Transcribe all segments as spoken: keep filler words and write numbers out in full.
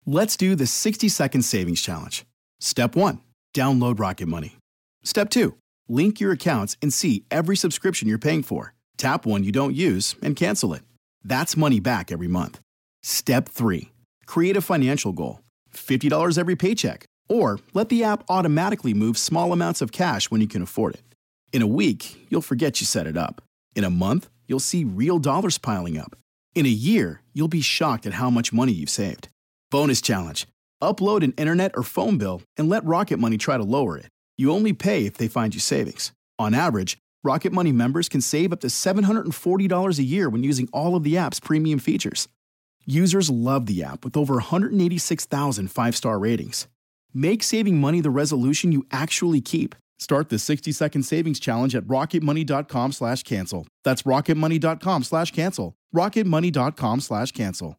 Let's do the sixty second savings challenge. Step one, download Rocket Money. Step two, link your accounts and see every subscription you're paying for. Tap one you don't use and cancel it. That's money back every month. Step three, create a financial goal. fifty dollars every paycheck. Or let the app automatically move small amounts of cash when you can afford it. In a week, you'll forget you set it up. In a month, you'll see real dollars piling up. In a year, you'll be shocked at how much money you've saved. Bonus challenge. Upload an internet or phone bill and let Rocket Money try to lower it. You only pay if they find you savings. On average, Rocket Money members can save up to seven hundred forty dollars a year when using all of the app's premium features. Users love the app with over one hundred eighty-six thousand five-star ratings. Make saving money the resolution you actually keep. Start the sixty second savings challenge at rocketmoney.com slash cancel. That's rocketmoney.com slash cancel. rocketmoney.com slash cancel.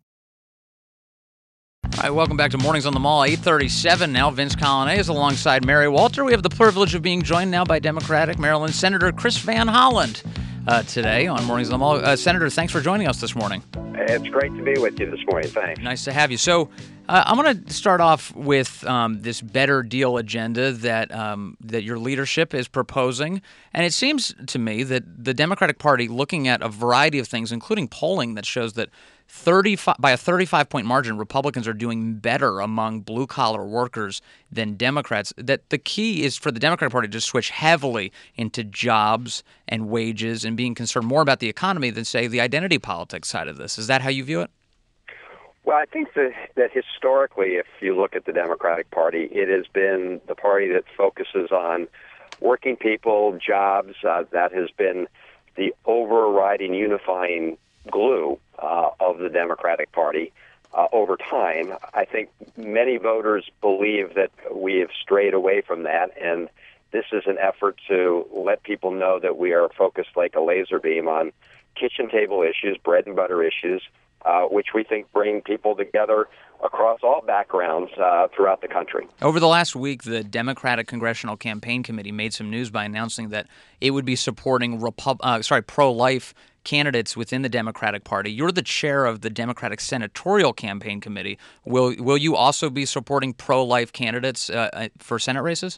All right, welcome back to Mornings on the Mall, eight thirty-seven now. Vince Colonnese is alongside Mary Walter. We have the privilege of being joined now by Democratic Maryland Senator Chris Van Hollen uh, today on Mornings on the Mall. Uh, Senator, thanks for joining us this morning. It's great to be with you this morning. Thanks. Nice to have you. So uh, I'm going to start off with um, this better deal agenda that um, that your leadership is proposing. And it seems to me that the Democratic Party, looking at a variety of things, including polling that shows that thirty-five by a thirty-five point margin, Republicans are doing better among blue-collar workers than Democrats, that the key is for the Democratic Party to switch heavily into jobs and wages and being concerned more about the economy than, say, the identity politics side of this. Is that how you view it? Well, I think that, that historically, if you look at the Democratic Party, it has been the party that focuses on working people, jobs. Uh, that has been the overriding, unifying glue uh, of the Democratic Party uh, over time. I think many voters believe that we have strayed away from that, and this is an effort to let people know that we are focused like a laser beam on kitchen table issues, bread and butter issues, uh, which we think bring people together across all backgrounds uh, throughout the country. Over the last week, the Democratic Congressional Campaign Committee made some news by announcing that it would be supporting Repub- uh, sorry, pro-life candidates within the Democratic Party. You're the chair of the Democratic Senatorial Campaign Committee. Will will you also be supporting pro-life candidates uh, for Senate races?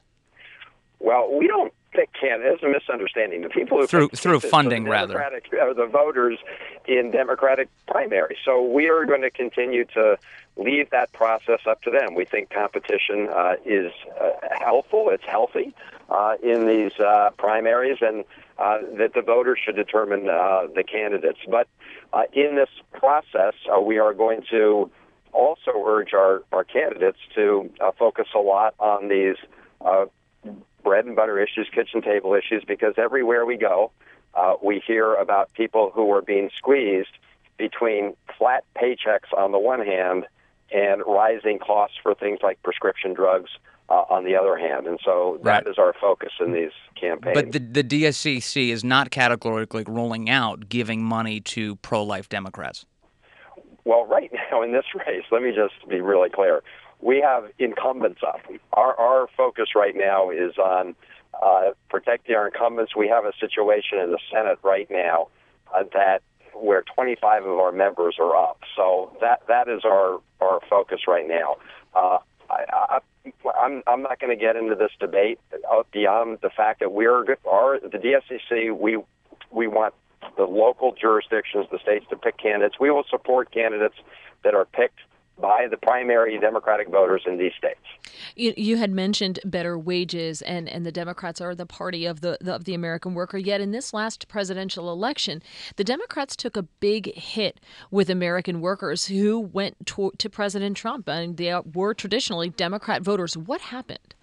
Well, we don't pick candidates. There's a misunderstanding. The people who through pick through funding, the rather, are the voters in Democratic primaries. So we are going to continue to leave that process up to them. We think competition uh, is uh, helpful. It's healthy uh, in these uh, primaries, and uh, that the voters should determine uh, the candidates. But uh, in this process, uh, we are going to also urge our, our candidates to uh, focus a lot on these uh, bread and butter issues, kitchen table issues, because everywhere we go, uh, we hear about people who are being squeezed between flat paychecks on the one hand and rising costs for things like prescription drugs uh, on the other hand. And so that right. is our focus in these campaigns. But the, the D S C C is not categorically ruling out giving money to pro-life Democrats. Well, right now in this race, let me just be really clear. We have incumbents up. Our, our focus right now is on uh, protecting our incumbents. We have a situation in the Senate right now uh, that where twenty-five of our members are up. So that that is our, our focus right now. Uh, I, I, I'm I'm not going to get into this debate beyond the fact that we're our the D S C C. We we want the local jurisdictions, the states, to pick candidates. We will support candidates that are picked by the primary Democratic voters in these states. You, you had mentioned better wages, and, and the Democrats are the party of the, the of the American worker. Yet in this last presidential election, the Democrats took a big hit with American workers who went to, to President Trump, and they were traditionally Democrat voters. What happened?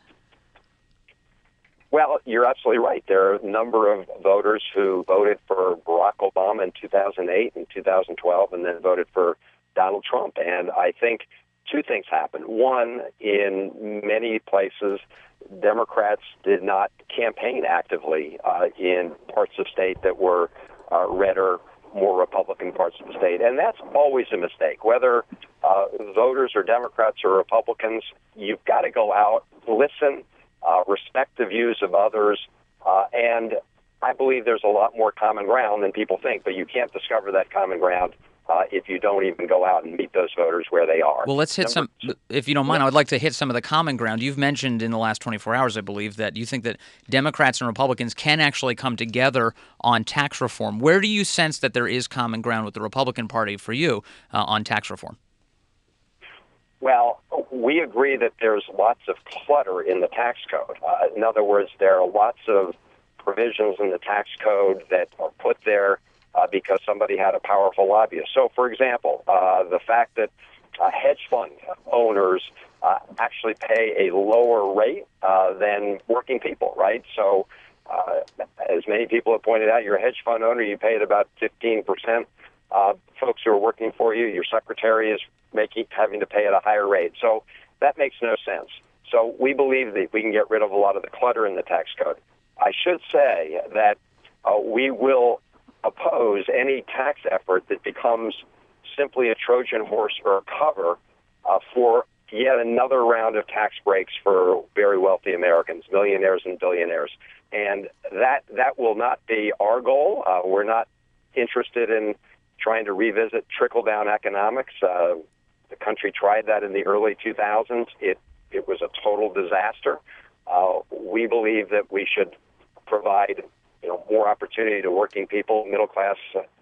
Well, you're absolutely right. There are a number of voters who voted for Barack Obama in two thousand eight and two thousand twelve and then voted for Donald Trump. And I think two things happened. One, in many places, Democrats did not campaign actively uh, in parts of state that were uh, redder, more Republican parts of the state. And that's always a mistake. Whether uh, voters are Democrats or Republicans, you've got to go out, listen, uh, respect the views of others, uh, and I believe there's a lot more common ground than people think, but you can't discover that common ground uh, if you don't even go out and meet those voters where they are. Well, let's hit Number some, if you don't mind, I would like to hit some of the common ground. You've mentioned in the last twenty-four hours, I believe, that you think that Democrats and Republicans can actually come together on tax reform. Where do you sense that there is common ground with the Republican Party for you uh, on tax reform? Well, we agree that there's lots of clutter in the tax code. Uh, in other words, there are lots of provisions in the tax code that are put there uh, because somebody had a powerful lobbyist. So, for example, uh, the fact that uh, hedge fund owners uh, actually pay a lower rate uh, than working people, right? So, uh, as many people have pointed out, you're a hedge fund owner, you pay at about fifteen percent. Uh, folks who are working for you, your secretary is making having to pay at a higher rate. So that makes no sense. So we believe that we can get rid of a lot of the clutter in the tax code. I should say that uh, we will oppose any tax effort that becomes simply a Trojan horse or a cover uh, for yet another round of tax breaks for very wealthy Americans, millionaires and billionaires. And that that will not be our goal. Uh, we're not interested in trying to revisit trickle-down economics. Uh, the country tried that in the early two thousands. It it was a total disaster. Uh, we believe that we should provide you know more opportunity to working people, middle-class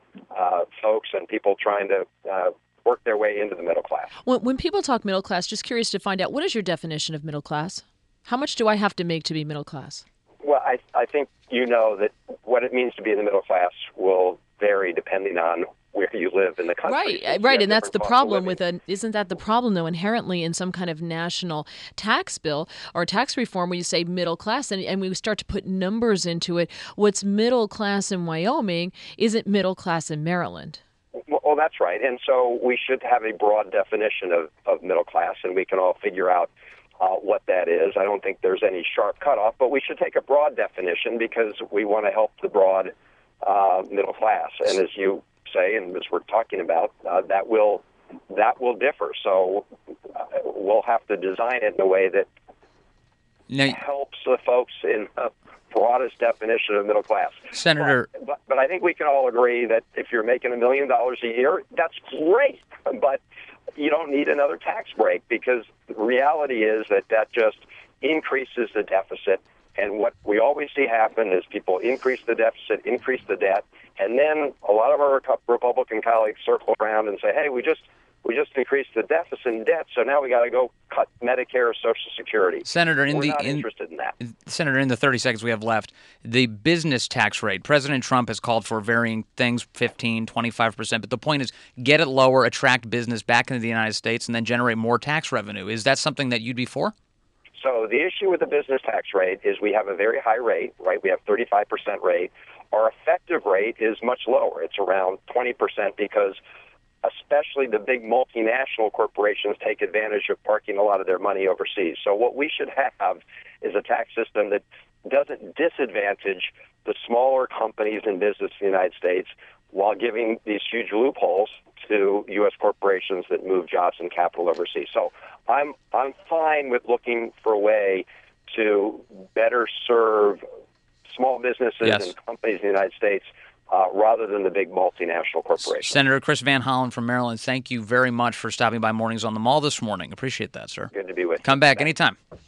uh, folks, and people trying to uh, work their way into the middle class. When, when people talk middle class, just curious to find out, what is your definition of middle class? How much do I have to make to be middle class? Well, I, I think you know that what it means to be in the middle class will vary depending on where you live in the country. Right, right, and that's the problem with a. Isn't that the problem though? Inherently, in some kind of national tax bill or tax reform, where you say middle class, and, and we start to put numbers into it. What's middle class in Wyoming isn't middle class in Maryland. Well, well, that's right, and so we should have a broad definition of, of middle class, and we can all figure out uh, what that is. I don't think there's any sharp cutoff, but we should take a broad definition because we want to help the broad uh, middle class, and as you say, and as we're talking about, uh, that will that will differ. So uh, we'll have to design it in a way that now, helps the folks in the broadest definition of middle class. Senator, but, but, but I think we can all agree that if you're making a million dollars a year, that's great. But you don't need another tax break because the reality is that that just increases the deficit. And what we always see happen is people increase the deficit, increase the debt, and then a lot of our Republican colleagues circle around and say, hey, we just we just increased the deficit and debt, so now we got to go cut Medicare or Social Security. Senator, in We're the not in, interested in that. Senator, in the thirty seconds we have left, the business tax rate, President Trump has called for varying things, fifteen, twenty-five percent, but the point is get it lower, attract business back into the United States, and then generate more tax revenue. Is that something that you'd be for? So the issue with the business tax rate is we have a very high rate, right? We have thirty-five percent rate. Our effective rate is much lower. It's around twenty percent because especially the big multinational corporations take advantage of parking a lot of their money overseas. So what we should have is a tax system that doesn't disadvantage the smaller companies and business in the United States while giving these huge loopholes to U S corporations that move jobs and capital overseas. So I'm I'm fine with looking for a way to better serve small businesses yes. and companies in the United States uh, rather than the big multinational corporations. Senator Chris Van Hollen from Maryland, thank you very much for stopping by Mornings on the Mall this morning. Appreciate that, sir. Good to be with you. Come back Thanks. anytime.